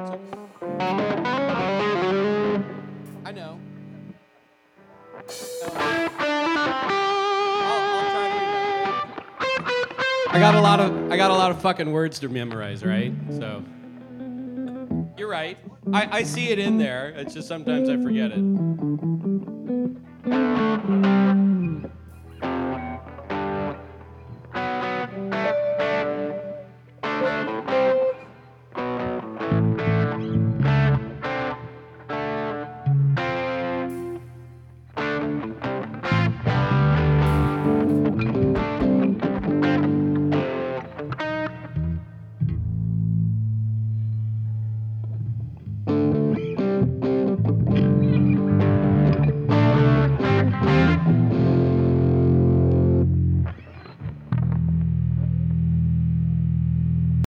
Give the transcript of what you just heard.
I know. I'll try to remember it. I got a lot of fucking words to memorize, right? So you're right. I see it in there. It's just sometimes I forget it.